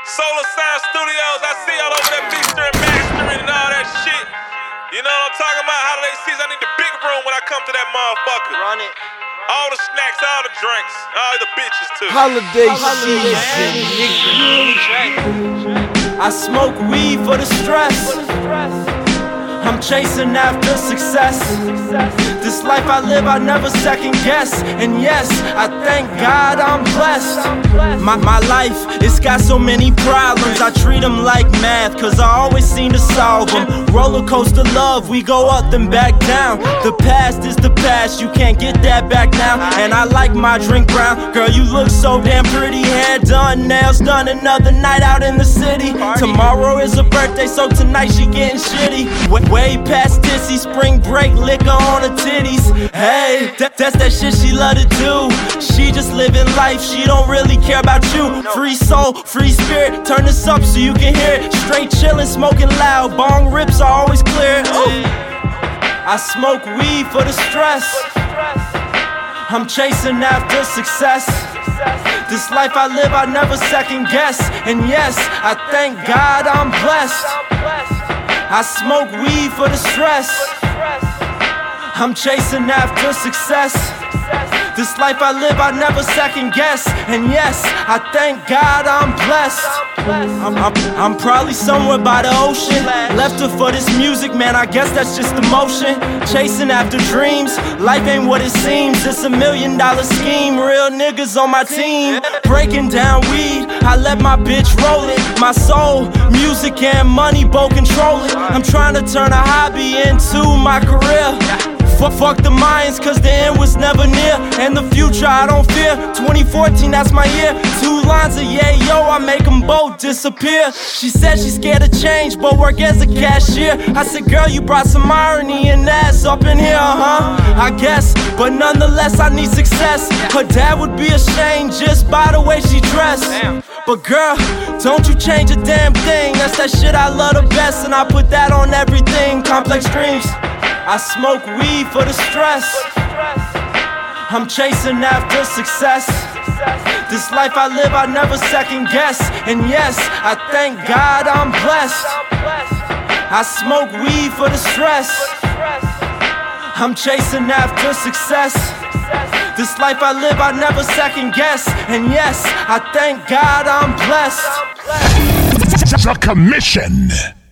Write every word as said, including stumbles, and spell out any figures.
Solar Sound Studios, I see y'all over there mixing and mastering and all that shit. You know what I'm talking about? Holiday season, I need the big room when I come to that motherfucker. Run it. All the snacks, all the drinks, all the bitches too. Holiday season, nigga. I smoke weed for the stress. I'm chasing after success. This life I live, I never second guess. And yes, I thank God I'm blessed. My, my life, it's got so many problems. I treat them like math, cause I always seem to solve them. Roller coaster love, we go up then back down. The past is the past, you can't get that back now. And I like my drink brown. Girl, you look so damn pretty. Hair done, nails done, another night out in the city. Tomorrow is her birthday, so tonight she getting shitty. Way, way past tissy, spring break, liquor on her titties. Hey, that, that's that shit she love to do. She just living life, she don't really care about you. Free soul, free spirit, turn this up so you can hear it. Straight chillin', smoking loud, bong rips are always clear. Ooh. I smoke weed for the stress. I'm chasing after success. This life I live, I never second guess. And yes, I thank God I'm blessed. I smoke weed for the stress. I'm chasing after success. This life I live, I never second guess. And yes, I thank God I'm blessed. I'm, I'm, I'm probably somewhere by the ocean. Left her for this music, man, I guess that's just emotion. Chasing after dreams, life ain't what it seems. It's a million dollar scheme, real niggas on my team. Breaking down weed, I let my bitch roll it. My soul, music and money both control it. I'm trying to turn a hobby into my career. Fuck, fuck the Mayans, cause the end was never near. And the future I don't fear. twenty fourteen, that's my year. Two lines of yeah, yo, I make them both disappear. She said she's scared of change, but work as a cashier. I said, girl, you brought some irony and ass up in here, huh? I guess, but nonetheless, I need success. Her dad would be ashamed just by the way she dressed. But girl, don't you change a damn thing. That's that shit I love the best, and I put that on everything. Complex dreams. I smoke weed for the stress. I'm chasing after success. This life I live, I never second guess. And yes, I thank God I'm blessed. I smoke weed for the stress. I'm chasing after success. This life I live, I never second guess. And yes, I thank God I'm blessed. The Commission.